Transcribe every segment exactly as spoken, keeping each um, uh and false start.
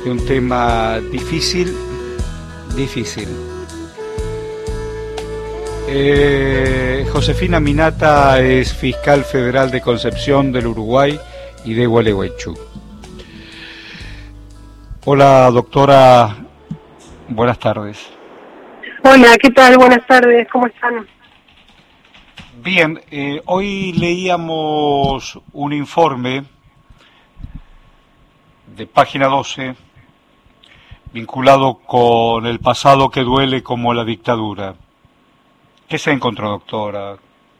de un tema difícil, difícil. Eh, Josefina Minata es fiscal federal de Concepción del Uruguay y de Gualeguaychú. Hola, doctora, buenas tardes. Hola, ¿qué tal? Buenas tardes, ¿cómo están? Bien, eh, hoy leíamos un informe de página doce vinculado con el pasado que duele como la dictadura. ¿Qué se encontró, doctora?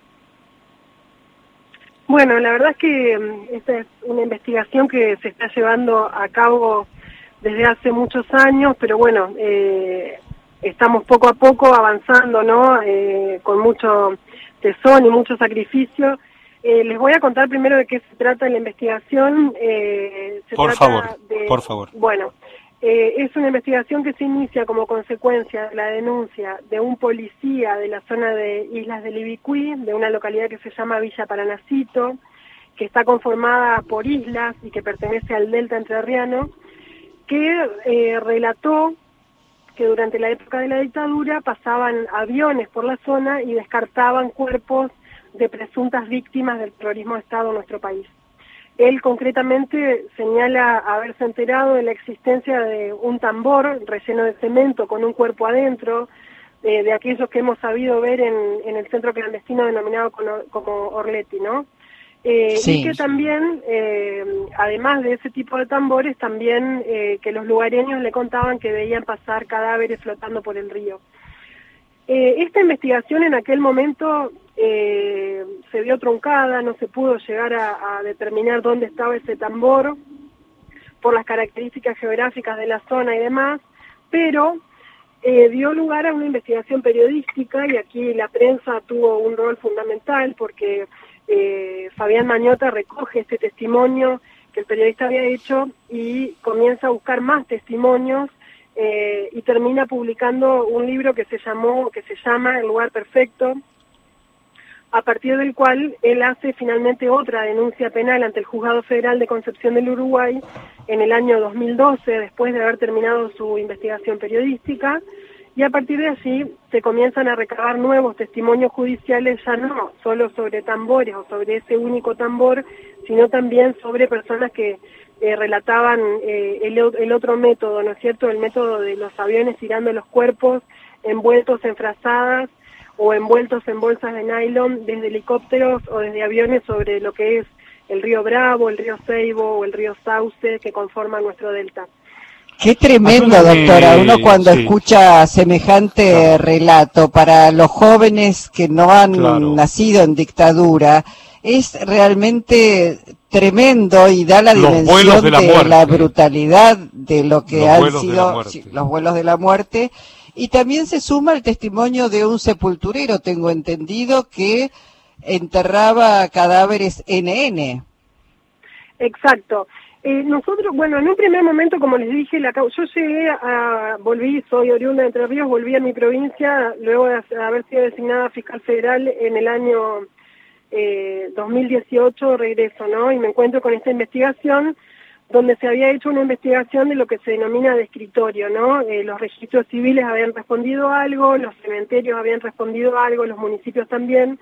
Bueno, la verdad es que esta es una investigación que se está llevando a cabo desde hace muchos años, pero bueno, eh, estamos poco a poco avanzando, ¿no? Eh, con mucho tesón y mucho sacrificio. Eh, les voy a contar primero de qué se trata la investigación. Eh, se por trata favor, de, por favor. Bueno, eh, es una investigación que se inicia como consecuencia de la denuncia de un policía de la zona de Islas del Ibicuí, de una localidad que se llama Villa Paranacito, que está conformada por islas y que pertenece al delta entrerriano, que eh, relató que durante la época de la dictadura pasaban aviones por la zona y descartaban cuerpos de presuntas víctimas del terrorismo de Estado en nuestro país. Él concretamente señala haberse enterado de la existencia de un tambor relleno de cemento con un cuerpo adentro, eh, de aquellos que hemos sabido ver en, en el centro clandestino denominado como, como Orleti, ¿no? Eh, sí. Y que también, eh, además de ese tipo de tambores, también eh, que los lugareños le contaban que veían pasar cadáveres flotando por el río. Eh, esta investigación en aquel momento eh, se vio truncada, no se pudo llegar a, a determinar dónde estaba ese tambor por las características geográficas de la zona y demás, pero eh, dio lugar a una investigación periodística y aquí la prensa tuvo un rol fundamental porque eh, Fabián Mañota recoge este testimonio que el periodista había hecho y comienza a buscar más testimonios. Eh, y termina publicando un libro que se llamó, que se llama El lugar perfecto, a partir del cual él hace finalmente otra denuncia penal ante el Juzgado Federal de Concepción del Uruguay en el año dos mil doce, después de haber terminado su investigación periodística, y a partir de allí se comienzan a recabar nuevos testimonios judiciales, ya no solo sobre tambores o sobre ese único tambor, sino también sobre personas que Eh, relataban eh, el, el otro método, ¿no es cierto?, el método de los aviones tirando los cuerpos envueltos en frazadas o envueltos en bolsas de nylon desde helicópteros o desde aviones sobre lo que es el río Bravo, el río Seibo o el río Sauce que conforman nuestro delta. Qué tremendo, doctora, uno cuando sí. escucha semejante claro. relato para los jóvenes que no han claro. nacido en dictadura, es realmente tremendo y da la dimensión de, la, de la brutalidad de lo que los han sido sí, los vuelos de la muerte. Y también se suma el testimonio de un sepulturero, tengo entendido, que enterraba cadáveres ene ene. Exacto. Eh, nosotros, bueno, en un primer momento, como les dije, la, yo llegué a, volví, soy oriunda de Entre Ríos, volví a mi provincia, luego de haber sido designada fiscal federal en el año eh, dos mil dieciocho, regreso, ¿no? Y me encuentro con esta investigación, donde se había hecho una investigación de lo que se denomina de escritorio, ¿no? Eh, los registros civiles habían respondido algo, los cementerios habían respondido algo, los municipios también,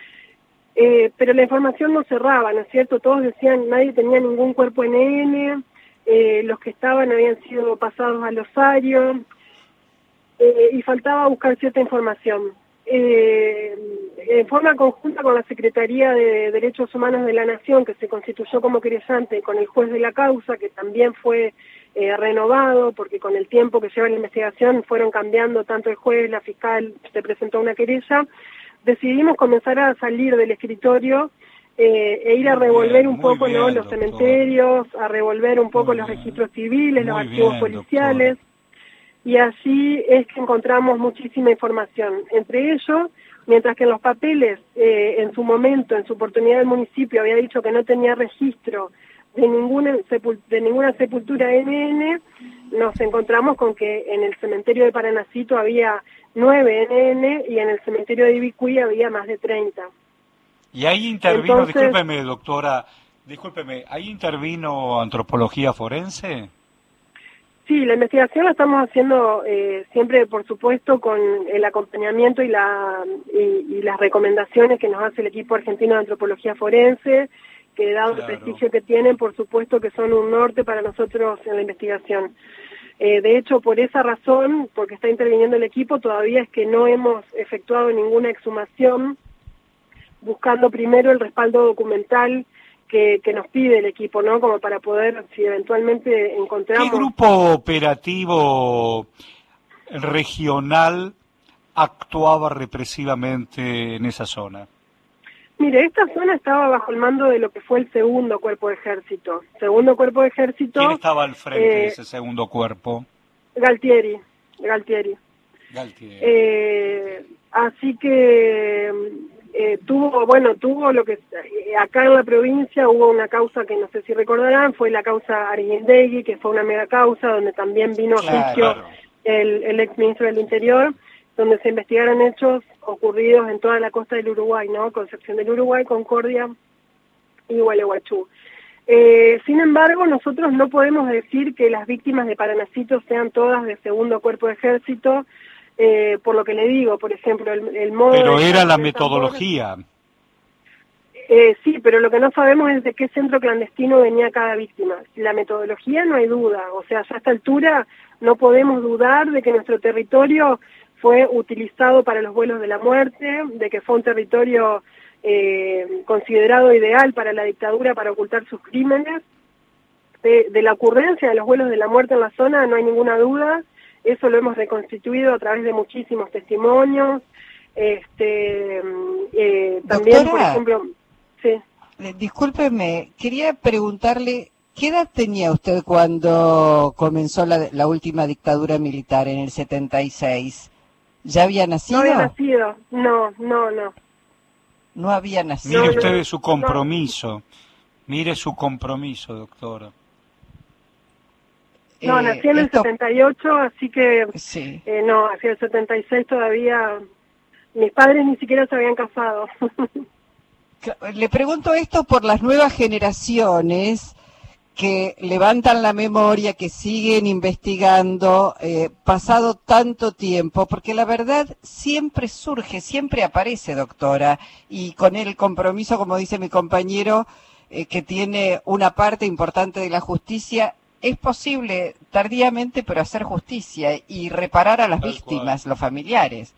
Eh, pero la información no cerraba, ¿no es cierto? Todos decían, nadie tenía ningún cuerpo ene ene, eh, los que estaban habían sido pasados al osario, eh, y faltaba buscar cierta información. Eh, en forma conjunta con la Secretaría de Derechos Humanos de la Nación, que se constituyó como querellante, con el juez de la causa, que también fue eh, renovado, porque con el tiempo que lleva la investigación fueron cambiando tanto el juez, la fiscal, se presentó una querella, decidimos comenzar a salir del escritorio eh, e ir a revolver bien, un poco bien, ¿no? los doctor. cementerios, a revolver un poco muy los bien. registros civiles, muy los archivos bien, policiales, doctor. Y allí es que encontramos muchísima información. Entre ellos, mientras que en los papeles, eh, en su momento, en su oportunidad el municipio había dicho que no tenía registro de ninguna, sepul- de ninguna sepultura ene ene, nos encontramos con que en el cementerio de Paranacito había nueve ene ene y en el cementerio de Ibicuí había más de treinta. Y ahí intervino, Entonces, discúlpeme doctora, discúlpeme, ¿ahí intervino antropología forense? Sí, la investigación la estamos haciendo eh, siempre, por supuesto, con el acompañamiento y, la, y, y las recomendaciones que nos hace el equipo argentino de antropología forense, que dado claro. el prestigio que tienen, por supuesto que son un norte para nosotros en la investigación. Eh, de hecho, por esa razón, porque está interviniendo el equipo, todavía es que no hemos efectuado ninguna exhumación, buscando primero el respaldo documental Que, que nos pide el equipo, ¿no? Como para poder, si eventualmente encontramos... ¿Qué grupo operativo regional actuaba represivamente en esa zona? Mire, esta zona estaba bajo el mando de lo que fue el segundo cuerpo de ejército. Segundo cuerpo de ejército... ¿Quién estaba al frente eh, de ese segundo cuerpo? Galtieri, Galtieri. Galtieri. Eh, así que... Eh, tuvo, bueno, tuvo lo que eh, acá en la provincia hubo una causa que no sé si recordarán, fue la causa Arguindegui, que fue una mega causa donde también vino a claro, juicio claro. el, el ex ministro del Interior, donde se investigaron hechos ocurridos en toda la costa del Uruguay, ¿no? Concepción del Uruguay, Concordia y Gualeguaychú. Eh, sin embargo, nosotros no podemos decir que las víctimas de Paranacito sean todas de segundo cuerpo de ejército. Eh, por lo que le digo, por ejemplo, el, el modo... Pero de era la metodología. Eh, sí, pero lo que no sabemos es de qué centro clandestino venía cada víctima. La metodología no hay duda, o sea, ya a esta altura no podemos dudar de que nuestro territorio fue utilizado para los vuelos de la muerte, de que fue un territorio eh, considerado ideal para la dictadura para ocultar sus crímenes. De, de la ocurrencia de los vuelos de la muerte en la zona no hay ninguna duda. Eso lo hemos reconstituido a través de muchísimos testimonios. Este, eh, también, Doctora, por ejemplo... Sí. Discúlpeme, quería preguntarle, ¿qué edad tenía usted cuando comenzó la, la última dictadura militar en el setenta y seis? ¿Ya había nacido? No había nacido, no, no, no. No había nacido. Mire no, usted no, su compromiso, no. Mire su compromiso, doctora. No, eh, nací en el esto... setenta y ocho, así que sí. eh, no, hacia el setenta y seis todavía mis padres ni siquiera se habían casado. Le pregunto esto por las nuevas generaciones que levantan la memoria, que siguen investigando, eh, pasado tanto tiempo, porque la verdad siempre surge, siempre aparece, doctora, y con el compromiso, como dice mi compañero, eh, que tiene una parte importante de la justicia, es posible tardíamente, pero hacer justicia y reparar a las Tal víctimas, cual. Los familiares.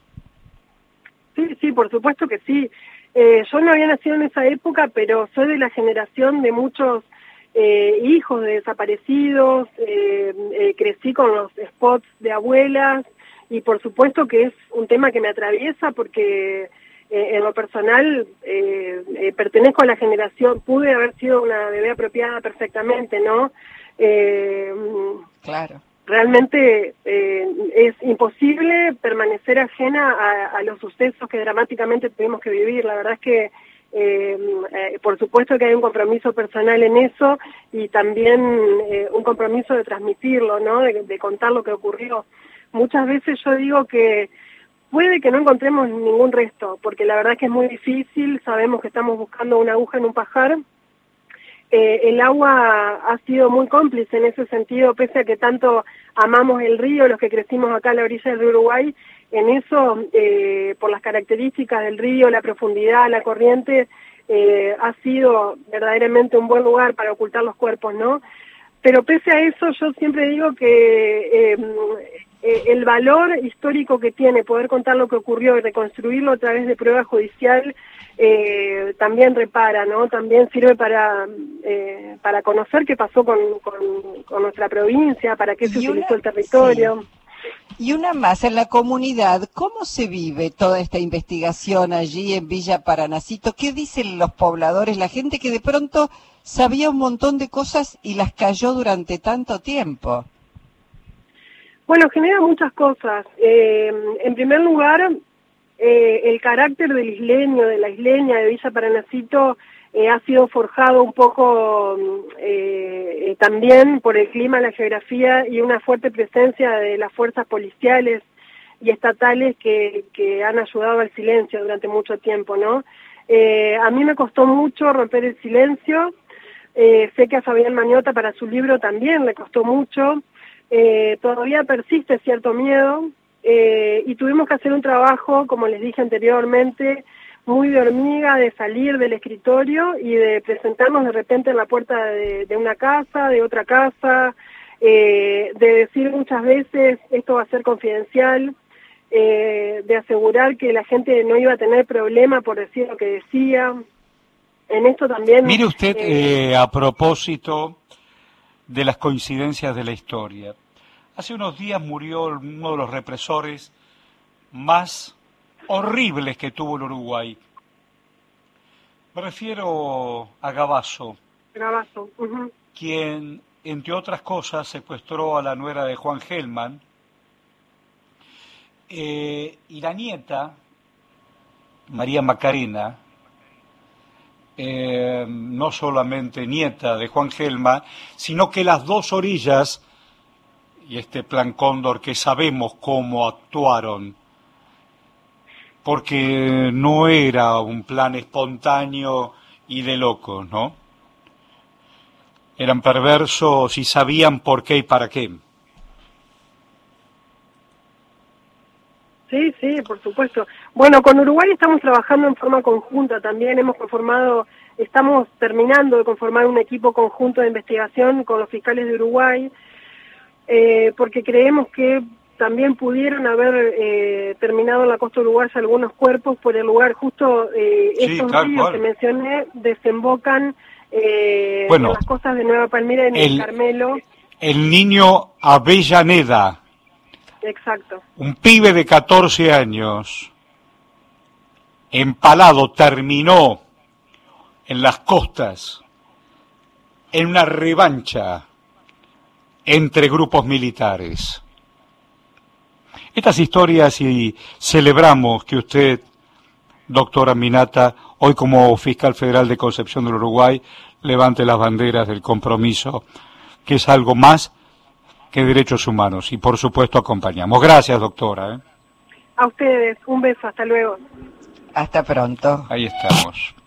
Sí, sí, por supuesto que sí. Eh, yo no había nacido en esa época, pero soy de la generación de muchos eh, hijos de desaparecidos, eh, eh, crecí con los spots de abuelas y por supuesto que es un tema que me atraviesa porque eh, en lo personal eh, eh, pertenezco a la generación, pude haber sido una bebé apropiada perfectamente, ¿no? Eh, claro. Realmente eh, es imposible permanecer ajena a, a los sucesos que dramáticamente tuvimos que vivir. La verdad es que, eh, eh, por supuesto que hay un compromiso personal en eso y también eh, un compromiso de transmitirlo, ¿no? De, de contar lo que ocurrió. Muchas veces yo digo que puede que no encontremos ningún resto, porque la verdad es que es muy difícil, sabemos que estamos buscando una aguja en un pajar. Eh, el agua ha sido muy cómplice en ese sentido, pese a que tanto amamos el río, los que crecimos acá a la orilla del río Uruguay, en eso, eh, por las características del río, la profundidad, la corriente, eh, ha sido verdaderamente un buen lugar para ocultar los cuerpos, ¿no? Pero pese a eso, yo siempre digo que eh, eh, el valor histórico que tiene poder contar lo que ocurrió y reconstruirlo a través de prueba judicial eh, también repara, ¿no? También sirve para eh, para conocer qué pasó con, con, con nuestra provincia, para qué se una, utilizó el territorio. Sí. Y una más, en la comunidad, ¿cómo se vive toda esta investigación allí en Villa Paranacito? ¿Qué dicen los pobladores, la gente que de pronto sabía un montón de cosas y las cayó durante tanto tiempo? Bueno, genera muchas cosas. Eh, en primer lugar, eh, el carácter del isleño, de la isleña de Villa Paranacito, eh, ha sido forjado un poco eh, eh, también por el clima, la geografía y una fuerte presencia de las fuerzas policiales y estatales que, que han ayudado al silencio durante mucho tiempo, ¿no? Eh, a mí me costó mucho romper el silencio. Eh, sé que a Fabián Mañota para su libro también le costó mucho. eh, todavía persiste cierto miedo, eh, y tuvimos que hacer un trabajo, como les dije anteriormente, muy de hormiga, de salir del escritorio y de presentarnos de repente en la puerta de, de una casa, de otra casa, eh, de decir muchas veces esto va a ser confidencial, eh, de asegurar que la gente no iba a tener problema por decir lo que decía. En esto también... Mire usted, eh, eh, a propósito de las coincidencias de la historia, hace unos días murió uno de los represores más horribles que tuvo el Uruguay. Me refiero a Gavazo, Gavazo, uh-huh. quien, entre otras cosas, secuestró a la nuera de Juan Gelman, eh, y la nieta, María Macarena, eh, no solamente nieta de Juan Gelman, sino que las dos orillas, y este plan Cóndor que sabemos cómo actuaron, porque no era un plan espontáneo y de locos, ¿no? Eran perversos y sabían por qué y para qué. Sí, sí, por supuesto. Bueno, con Uruguay estamos trabajando en forma conjunta también, hemos conformado, estamos terminando de conformar un equipo conjunto de investigación con los fiscales de Uruguay, eh, porque creemos que también pudieron haber eh, terminado en la costa uruguaya algunos cuerpos por el lugar justo, eh, sí, estos tal ríos cual. que mencioné desembocan eh, bueno, en las costas de Nueva Palmira, en el, el Carmelo. El niño Avellaneda. Exacto. Un pibe de catorce años, empalado, terminó en las costas, en una revancha entre grupos militares. Estas historias, y celebramos que usted, doctora Minata, hoy como fiscal federal de Concepción del Uruguay, levante las banderas del compromiso, que es algo más que derechos humanos, y por supuesto acompañamos. Gracias, doctora. ¿eh? A ustedes, un beso, hasta luego. Hasta pronto. Ahí estamos.